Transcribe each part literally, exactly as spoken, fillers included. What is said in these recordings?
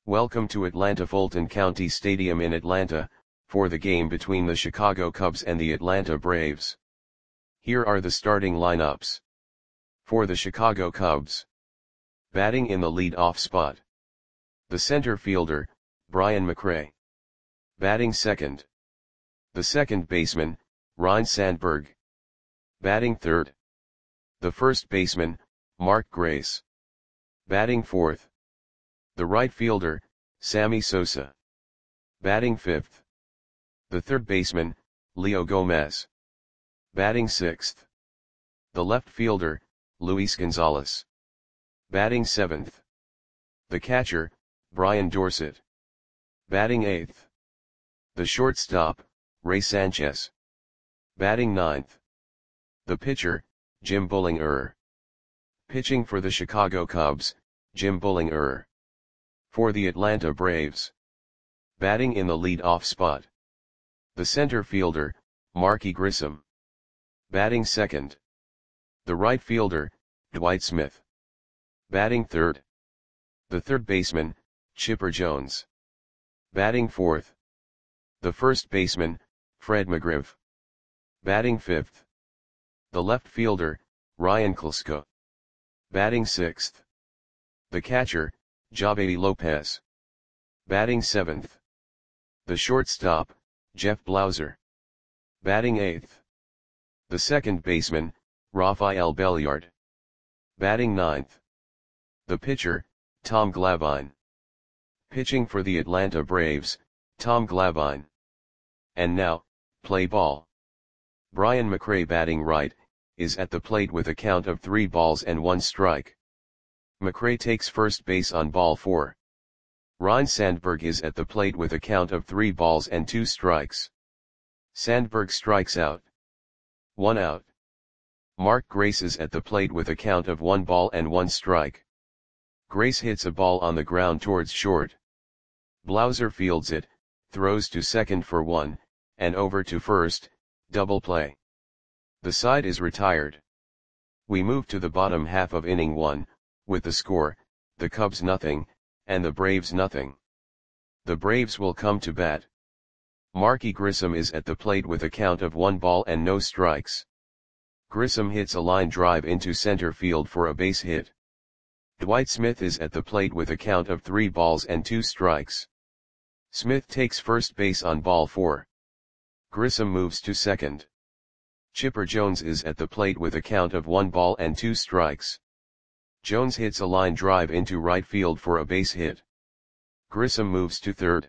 Welcome to Atlanta Fulton County Stadium in Atlanta, for the game between the Chicago Cubs and the Atlanta Braves. Here are the starting lineups. For the Chicago Cubs. Batting in the lead-off spot. The center fielder, Brian McRae. Batting second. The second baseman, Ryne Sandberg. Batting third. The first baseman, Mark Grace. Batting fourth. The right fielder, Sammy Sosa. Batting fifth. The third baseman, Leo Gomez. Batting sixth. The left fielder, Luis Gonzalez. Batting seventh. The catcher, Brian Dorsett. Batting eighth. The shortstop, Ray Sanchez. Batting ninth. The pitcher, Jim Bullinger. Pitching for the Chicago Cubs, Jim Bullinger. For the Atlanta Braves. Batting in the lead-off spot. The center fielder, Marky Grissom. Batting second. The right fielder, Dwight Smith. Batting third. The third baseman, Chipper Jones. Batting fourth. The first baseman, Fred McGriff. Batting fifth. The left fielder, Ryan Klesko. Batting sixth. The catcher, Javy Lopez. Batting seventh. The shortstop, Jeff Blauser. Batting eighth. The second baseman, Rafael Belliard. Batting ninth. The pitcher, Tom Glavine. Pitching for the Atlanta Braves, Tom Glavine. And now, play ball. Brian McRae batting right, is at the plate with a count of three balls and one strike. McRae takes first base on ball four. Ryne Sandberg is at the plate with a count of three balls and two strikes. Sandberg strikes out. One out. Mark Grace is at the plate with a count of one ball and one strike. Grace hits a ball on the ground towards short. Blauser fields it, throws to second for one, and over to first, double play. The side is retired. We move to the bottom half of inning one, with the score, the Cubs nothing, and the Braves nothing. The Braves will come to bat. Marky Grissom is at the plate with a count of one ball and no strikes. Grissom hits a line drive into center field for a base hit. Dwight Smith is at the plate with a count of three balls and two strikes. Smith takes first base on ball four. Grissom moves to second. Chipper Jones is at the plate with a count of one ball and two strikes. Jones hits a line drive into right field for a base hit. Grissom moves to third.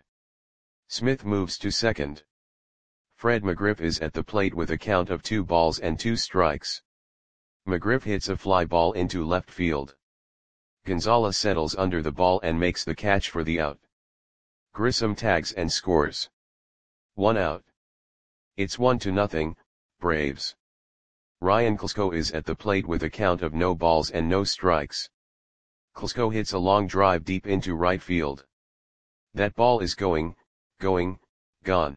Smith moves to second. Fred McGriff is at the plate with a count of two balls and two strikes. McGriff hits a fly ball into left field. Gonzalez settles under the ball and makes the catch for the out. Grissom tags and scores. One out. It's one to nothing, Braves. Ryan Klesko is at the plate with a count of no balls and no strikes. Klesko hits a long drive deep into right field. That ball is going, going, gone.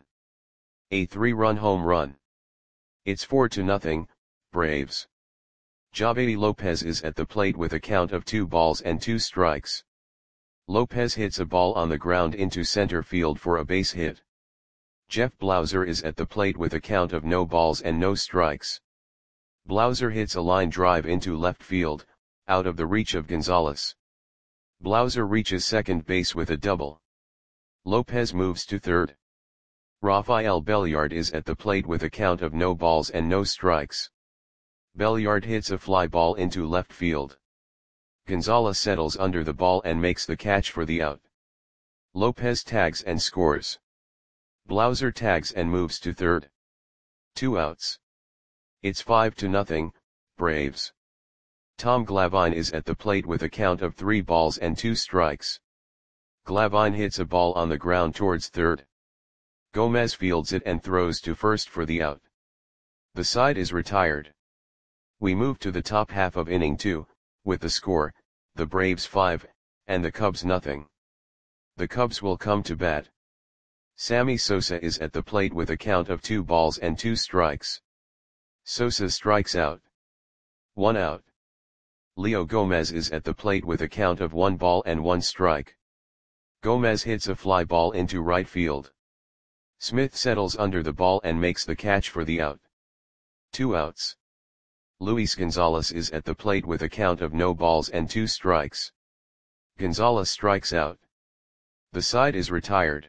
A three-run home run. It's four to nothing, Braves. Javy Lopez is at the plate with a count of two balls and two strikes. Lopez hits a ball on the ground into center field for a base hit. Jeff Blauser is at the plate with a count of no balls and no strikes. Blauser hits a line drive into left field, out of the reach of Gonzalez. Blauser reaches second base with a double. Lopez moves to third. Rafael Belliard is at the plate with a count of no balls and no strikes. Belliard hits a fly ball into left field. Gonzalez settles under the ball and makes the catch for the out. Lopez tags and scores. Blauser tags and moves to third. Two outs. It's five to nothing, Braves. Tom Glavine is at the plate with a count of three balls and two strikes. Glavine hits a ball on the ground towards third. Gomez fields it and throws to first for the out. The side is retired. We move to the top half of inning two, with the score, the Braves five, and the Cubs nothing. The Cubs will come to bat. Sammy Sosa is at the plate with a count of two balls and two strikes. Sosa strikes out. One out. Leo Gomez is at the plate with a count of one ball and one strike. Gomez hits a fly ball into right field. Smith settles under the ball and makes the catch for the out. Two outs. Luis Gonzalez is at the plate with a count of no balls and two strikes. Gonzalez strikes out. The side is retired.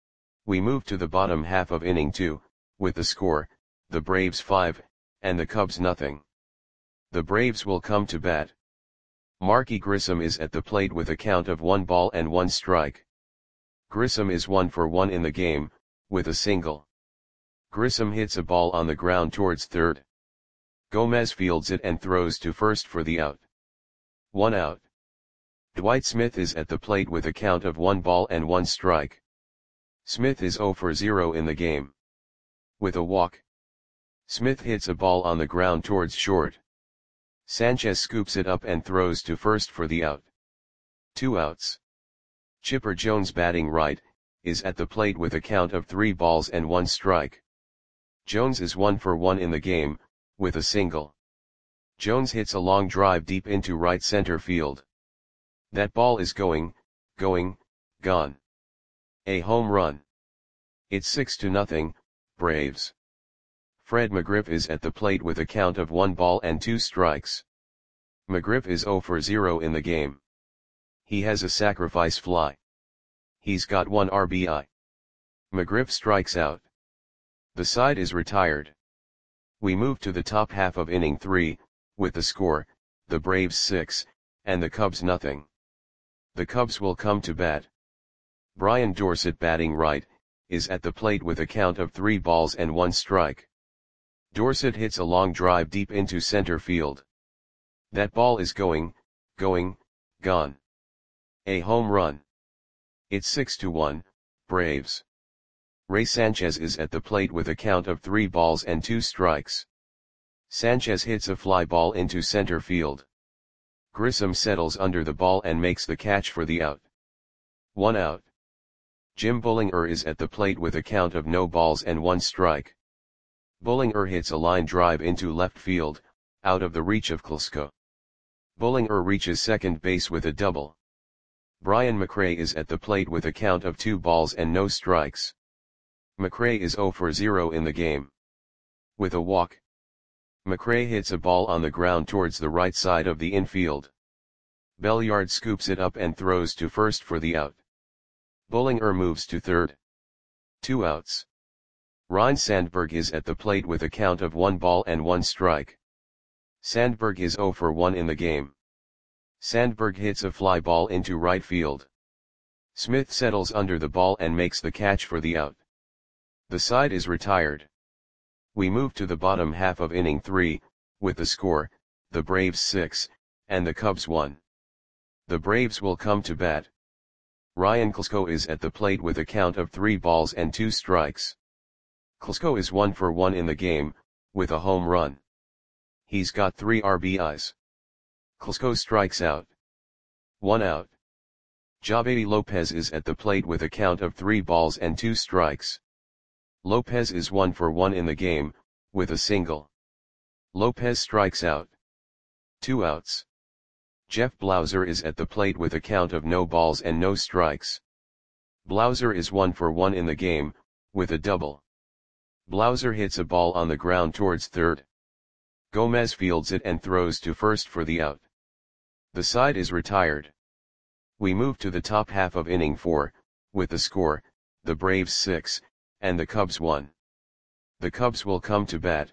We move to the bottom half of inning two, with the score, the Braves five, and the Cubs nothing. The Braves will come to bat. Marky Grissom is at the plate with a count of one ball and one strike. Grissom is one for one in the game, with a single. Grissom hits a ball on the ground towards third. Gomez fields it and throws to first for the out. One out. Dwight Smith is at the plate with a count of one ball and one strike. Smith is zero for zero in the game. With a walk. Smith hits a ball on the ground towards short. Sanchez scoops it up and throws to first for the out. Two outs. Chipper Jones, batting right, is at the plate with a count of three balls and one strike. Jones is one for one in the game, with a single. Jones hits a long drive deep into right center field. That ball is going, going, gone. A home run. It's six to nothing, Braves. Fred McGriff is at the plate with a count of one ball and two strikes. McGriff is zero for zero in the game. He has a sacrifice fly. He's got one R B I. McGriff strikes out. The side is retired. We move to the top half of inning three, with the score, the Braves six, and the Cubs nothing. The Cubs will come to bat. Brian Dorsett, batting right, is at the plate with a count of three balls and one strike. Dorsett hits a long drive deep into center field. That ball is going, going, gone. A home run. It's six to one, Braves. Ray Sanchez is at the plate with a count of three balls and two strikes. Sanchez hits a fly ball into center field. Grissom settles under the ball and makes the catch for the out. One out. Jim Bullinger is at the plate with a count of no balls and one strike. Bullinger hits a line drive into left field, out of the reach of Klesko. Bullinger reaches second base with a double. Brian McRae is at the plate with a count of two balls and no strikes. McRae is zero for zero in the game. With a walk. McRae hits a ball on the ground towards the right side of the infield. Belliard scoops it up and throws to first for the out. Bullinger moves to third. Two outs. Ryne Sandberg is at the plate with a count of one ball and one strike. Sandberg is zero for one in the game. Sandberg hits a fly ball into right field. Smith settles under the ball and makes the catch for the out. The side is retired. We move to the bottom half of inning three, with the score, the Braves six, and the Cubs one. The Braves will come to bat. Ryan Klesko is at the plate with a count of three balls and two strikes. Klesko is one for one in the game, with a home run. He's got three R B Is. Klesko strikes out. One out. Javedi Lopez is at the plate with a count of three balls and two strikes. Lopez is one for one in the game, with a single. Lopez strikes out. Two outs. Jeff Blauser is at the plate with a count of no balls and no strikes. Blauser is one for one in the game, with a double. Blauser hits a ball on the ground towards third. Gomez fields it and throws to first for the out. The side is retired. We move to the top half of inning four, with the score, the Braves six, and the Cubs one. The Cubs will come to bat.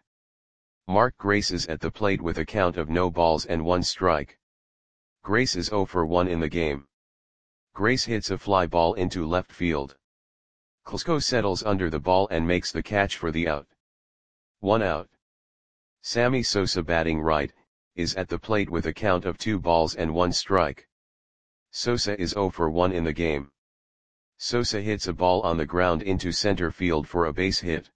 Mark Grace is at the plate with a count of no balls and one strike. Grace is zero for one in the game. Grace hits a fly ball into left field. Klesko settles under the ball and makes the catch for the out. One out. Sammy Sosa, batting right, is at the plate with a count of two balls and one strike. Sosa is zero for one in the game. Sosa hits a ball on the ground into center field for a base hit.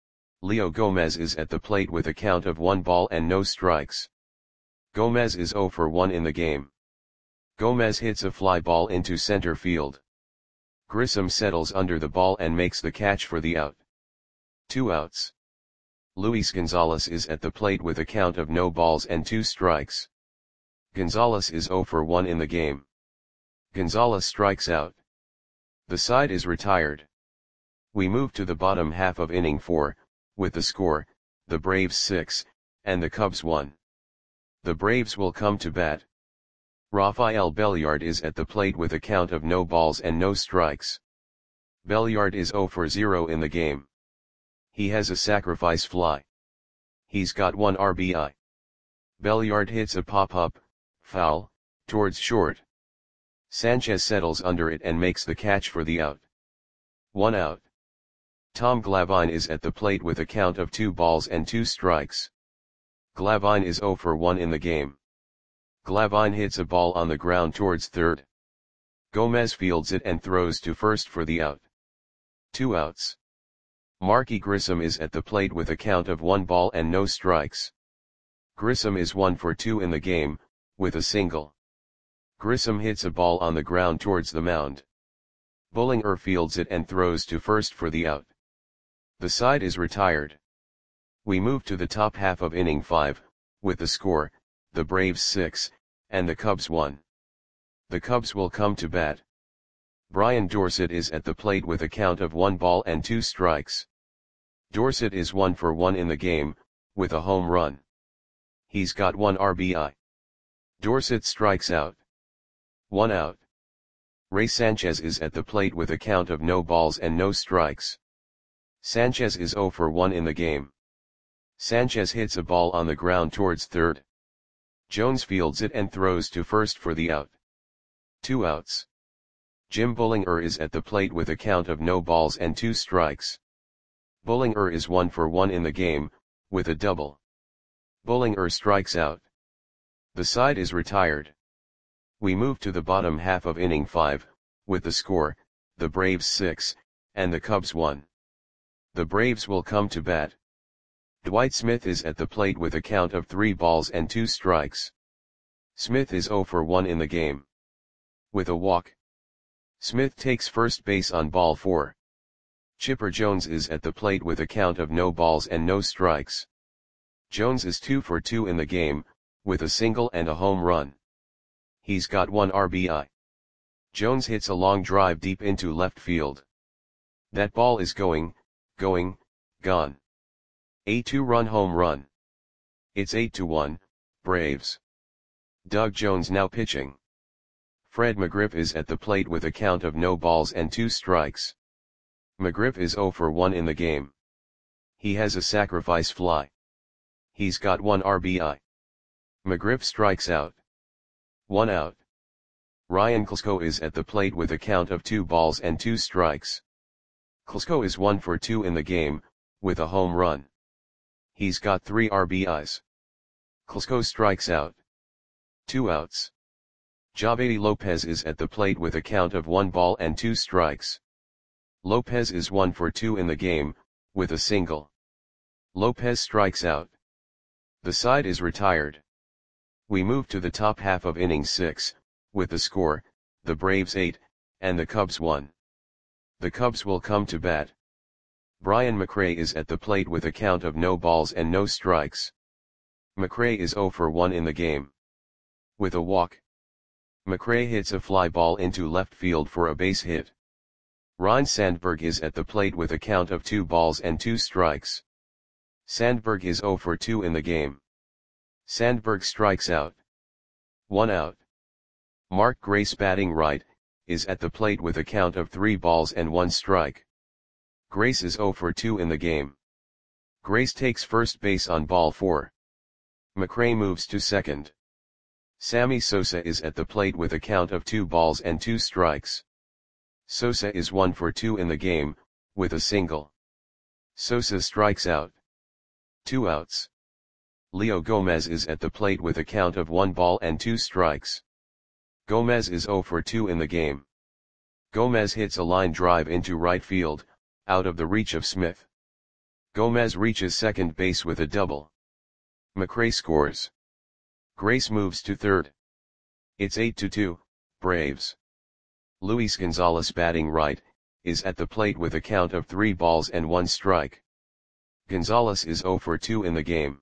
Leo Gomez is at the plate with a count of one ball and no strikes. Gomez is zero for one in the game. Gomez hits a fly ball into center field. Grissom settles under the ball and makes the catch for the out. Two outs. Luis Gonzalez is at the plate with a count of no balls and two strikes. Gonzalez is zero for one in the game. Gonzalez strikes out. The side is retired. We move to the bottom half of inning four, with the score, the Braves six, and the Cubs one. The Braves will come to bat. Rafael Belliard is at the plate with a count of no balls and no strikes. Belliard is zero for zero in the game. He has a sacrifice fly. He's got one R B I. Belliard hits a pop-up, foul, towards short. Sanchez settles under it and makes the catch for the out. One out. Tom Glavine is at the plate with a count of two balls and two strikes. Glavine is zero for one in the game. Glavine hits a ball on the ground towards third. Gomez fields it and throws to first for the out. Two outs. Marky Grissom is at the plate with a count of one ball and no strikes. Grissom is one for two in the game, with a single. Grissom hits a ball on the ground towards the mound. Bullinger fields it and throws to first for the out. The side is retired. We move to the top half of inning five, with the score, the Braves six, and the Cubs one. The Cubs will come to bat. Brian Dorsett is at the plate with a count of one ball and two strikes. Dorsett is one for one in the game, with a home run. He's got one R B I. Dorsett strikes out. One out. Ray Sanchez is at the plate with a count of no balls and no strikes. Sanchez is zero for one in the game. Sanchez hits a ball on the ground towards third. Jones fields it and throws to first for the out. Two outs. Jim Bullinger is at the plate with a count of no balls and two strikes. Bullinger is one for one in the game, with a double. Bullinger strikes out. The side is retired. We move to the bottom half of inning five, with the score, the Braves six, and the Cubs one. The Braves will come to bat. Dwight Smith is at the plate with a count of three balls and two strikes. Smith is zero for one in the game. With a walk. Smith takes first base on ball four. Chipper Jones is at the plate with a count of no balls and no strikes. Jones is two for two in the game, with a single and a home run. He's got one R B I. Jones hits a long drive deep into left field. That ball is going, going, gone. A two-run home run. It's eight to one, Braves. Doug Jones now pitching. Fred McGriff is at the plate with a count of no balls and two strikes. McGriff is zero for one in the game. He has a sacrifice fly. He's got one R B I. McGriff strikes out. One out. Ryan Klesko is at the plate with a count of two balls and two strikes. Klesko is one for two in the game, with a home run. He's got three R B Is. Klesko strikes out. Two outs. Javady Lopez is at the plate with a count of one ball and two strikes. Lopez is one for two in the game, with a single. Lopez strikes out. The side is retired. We move to the top half of inning six, with the score, the Braves eight, and the Cubs one. The Cubs will come to bat. Brian McRae is at the plate with a count of no balls and no strikes. McRae is zero for one in the game. With a walk. McRae hits a fly ball into left field for a base hit. Ryne Sandberg is at the plate with a count of two balls and two strikes. Sandberg is zero for two in the game. Sandberg strikes out. One out. Mark Grace, batting right, is at the plate with a count of three balls and one strike. Grace is zero for two in the game. Grace takes first base on ball four. McRae moves to second. Sammy Sosa is at the plate with a count of two balls and two strikes. Sosa is one for two in the game, with a single. Sosa strikes out. Two outs. Leo Gomez is at the plate with a count of one ball and two strikes. Gomez is zero for two in the game. Gomez hits a line drive into right field, out of the reach of Smith. Gomez reaches second base with a double. McRae scores. Grace moves to third. It's eight to two, Braves. Luis Gonzalez, batting right, is at the plate with a count of three balls and one strike. Gonzalez is zero for two in the game.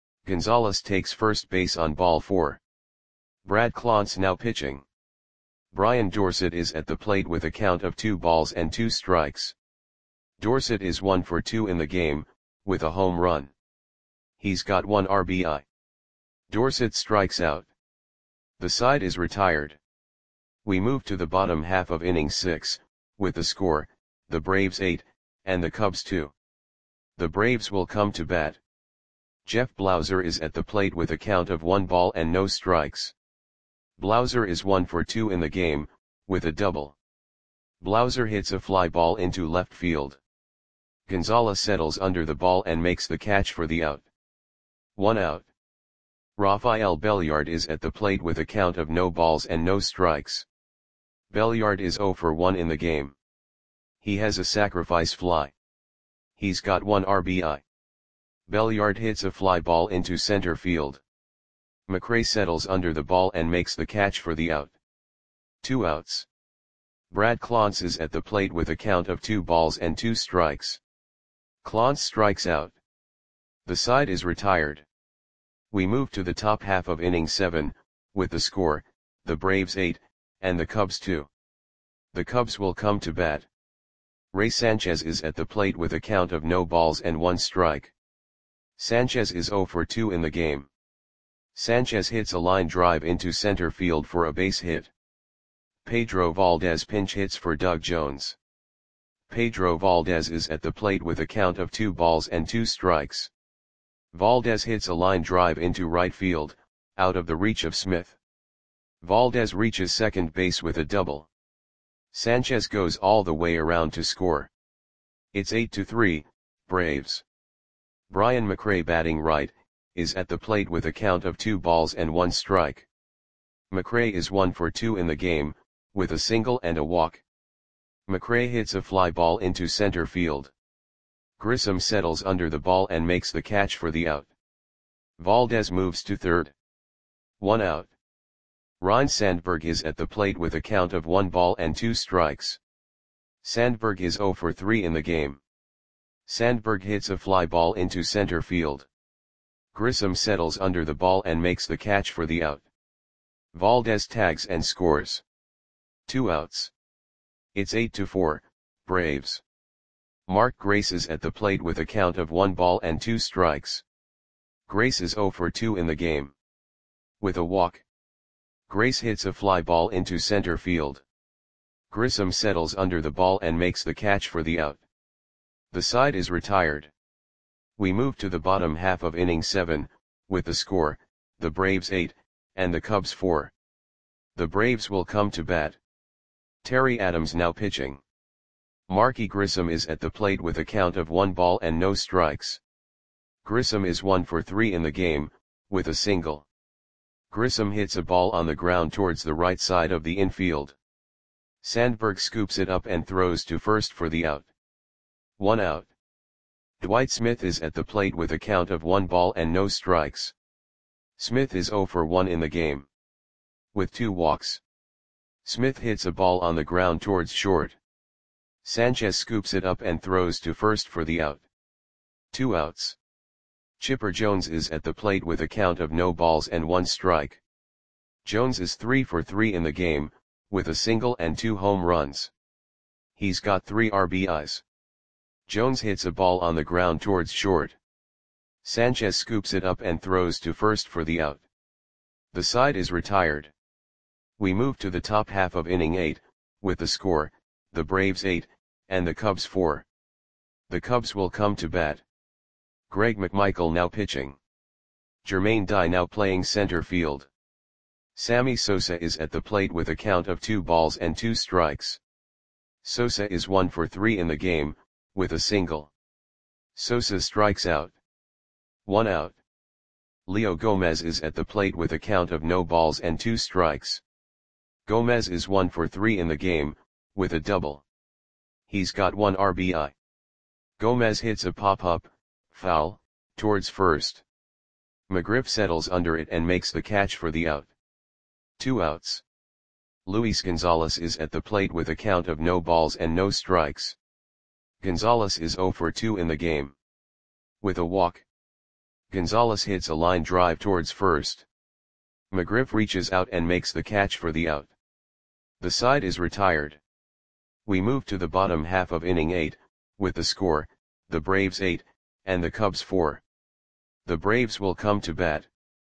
Gonzalez takes first base on ball four. Brad Clontz now pitching. Brian Dorsett is at the plate with a count of two balls and two strikes. Dorsett is one for two in the game, with a home run. He's got one R B I. Dorsett strikes out. The side is retired. We move to the bottom half of inning six, with the score, the Braves eight, and the Cubs two. The Braves will come to bat. Jeff Blauser is at the plate with a count of one ball and no strikes. Blauser is one for two in the game, with a double. Blauser hits a fly ball into left field. Gonzalez settles under the ball and makes the catch for the out. One out. Rafael Belliard is at the plate with a count of no balls and no strikes. Belliard is zero for one in the game. He has a sacrifice fly. He's got one R B I. Belliard hits a fly ball into center field. McRae settles under the ball and makes the catch for the out. Two outs. Brad Clontz is at the plate with a count of two balls and two strikes. Clontz strikes out. The side is retired. We move to the top half of inning seven, with the score, the Braves eight, and the Cubs two. The Cubs will come to bat. Ray Sanchez is at the plate with a count of no balls and one strike. Sanchez is zero for two in the game. Sanchez hits a line drive into center field for a base hit. Pedro Valdez pinch hits for Doug Jones. Pedro Valdez is at the plate with a count of two balls and two strikes. Valdez hits a line drive into right field, out of the reach of Smith. Valdez reaches second base with a double. Sanchez goes all the way around to score. It's eight to three, Braves. Brian McRae, batting right, is at the plate with a count of two balls and one strike. McRae is one for two in the game, with a single and a walk. McRae hits a fly ball into center field. Grissom settles under the ball and makes the catch for the out. Valdez moves to third. One out. Ryne Sandberg is at the plate with a count of one ball and two strikes. Sandberg is zero for three in the game. Sandberg hits a fly ball into center field. Grissom settles under the ball and makes the catch for the out. Valdez tags and scores. Two outs. It's eight to four, Braves. Mark Grace is at the plate with a count of one ball and two strikes. Grace is zero for two in the game. With a walk. Grace hits a fly ball into center field. Grissom settles under the ball and makes the catch for the out. The side is retired. We move to the bottom half of inning seven, with the score, the Braves eight, and the Cubs four. The Braves will come to bat. Terry Adams now pitching. Marky Grissom is at the plate with a count of one ball and no strikes. Grissom is one for three in the game, with a single. Grissom hits a ball on the ground towards the right side of the infield. Sandberg scoops it up and throws to first for the out. One out. Dwight Smith is at the plate with a count of one ball and no strikes. Smith is zero for one in the game. With two walks. Smith hits a ball on the ground towards short. Sanchez scoops it up and throws to first for the out. Two outs. Chipper Jones is at the plate with a count of no balls and one strike. Jones is three for three in the game, with a single and two home runs. He's got three R B Is. Jones hits a ball on the ground towards short. Sanchez scoops it up and throws to first for the out. The side is retired. We move to the top half of inning eight, with the score, the Braves eight, and the Cubs four. The Cubs will come to bat. Greg McMichael now pitching. Jermaine Dye now playing center field. Sammy Sosa is at the plate with a count of two balls and two strikes. Sosa is one for three in the game, with a single. Sosa strikes out. One out. Leo Gomez is at the plate with a count of no balls and two strikes. Gomez is one for three in the game, with a double. He's got one R B I. Gomez hits a pop-up, foul, towards first. McGriff settles under it and makes the catch for the out. Two outs. Luis Gonzalez is at the plate with a count of no balls and no strikes. Gonzalez is zero for two in the game. With a walk. Gonzalez hits a line drive towards first. McGriff reaches out and makes the catch for the out. The side is retired. We move to the bottom half of inning eight, with the score, the Braves eight, and the Cubs four. The Braves will come to bat.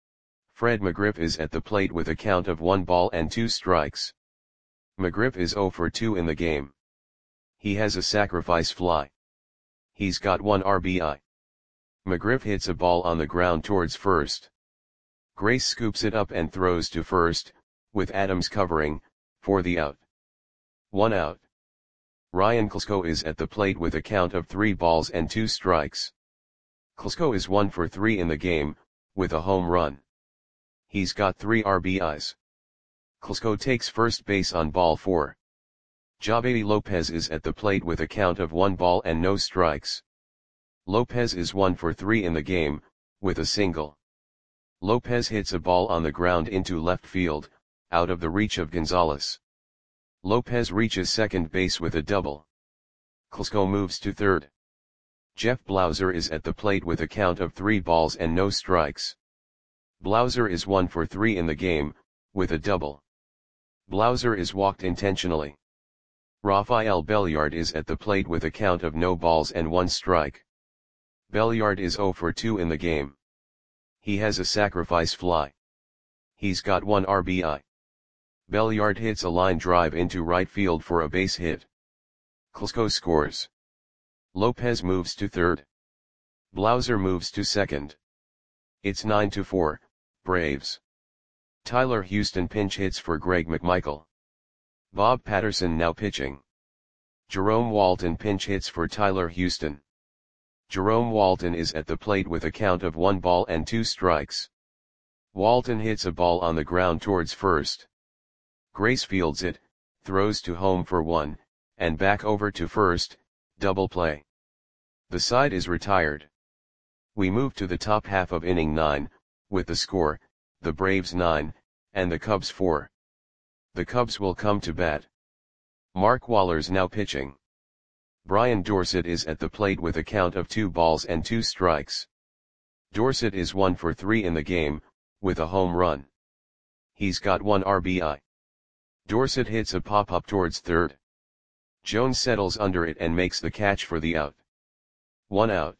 Fred McGriff is at the plate with a count of one ball and two strikes. McGriff is oh for two in the game. He has a sacrifice fly. He's got one R B I. McGriff hits a ball on the ground towards first. Grace scoops it up and throws to first, with Adams covering, for the out. One out. Ryan Klesko is at the plate with a count of three balls and two strikes. Klesko is one for three in the game, with a home run. He's got three R B Is. Klesko takes first base on ball four. Javi Lopez is at the plate with a count of one ball and no strikes. Lopez is one for three in the game, with a single. Lopez hits a ball on the ground into left field, out of the reach of Gonzalez. Lopez reaches second base with a double. Klesko moves to third. Jeff Blauser is at the plate with a count of three balls and no strikes. Blauser is one for three in the game, with a double. Blauser is walked intentionally. Rafael Belliard is at the plate with a count of no balls and one strike. Belliard is oh for two in the game. He has a sacrifice fly. He's got one R B I. Belliard hits a line drive into right field for a base hit. Klesko scores. Lopez moves to third. Blauser moves to second. It's nine to four, Braves. Tyler Houston pinch hits for Greg McMichael. Bob Patterson now pitching. Jerome Walton pinch hits for Tyler Houston. Jerome Walton is at the plate with a count of one ball and two strikes. Walton hits a ball on the ground towards first. Grace fields it, throws to home for one, and back over to first, double play. The side is retired. We move to the top half of inning nine, with the score, the Braves nine, and the Cubs four. The Cubs will come to bat. Mark Waller's now pitching. Brian Dorsett is at the plate with a count of two balls and two strikes. Dorsett is one for three in the game, with a home run. He's got one R B I. Dorsett hits a pop-up towards third. Jones settles under it and makes the catch for the out. One out.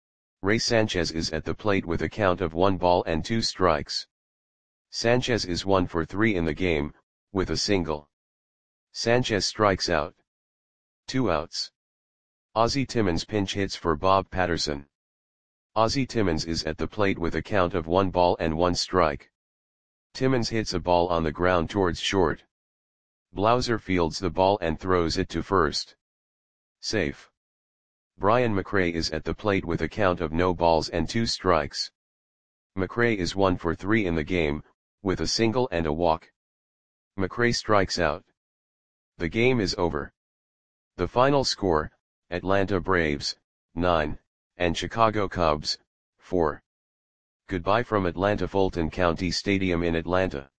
Ray Sanchez is at the plate with a count of one ball and two strikes. Sanchez is one for three in the game, with a single. Sanchez strikes out. Two outs. Ozzie Timmons pinch hits for Bob Patterson. Ozzie Timmons is at the plate with a count of one ball and one strike. Timmons hits a ball on the ground towards short. Blauser fields the ball and throws it to first. Safe. Brian McRae is at the plate with a count of no balls and two strikes. McRae is one for three in the game, with a single and a walk. McRae strikes out. The game is over. The final score, Atlanta Braves, nine, and Chicago Cubs, four. Goodbye from Atlanta Fulton County Stadium in Atlanta.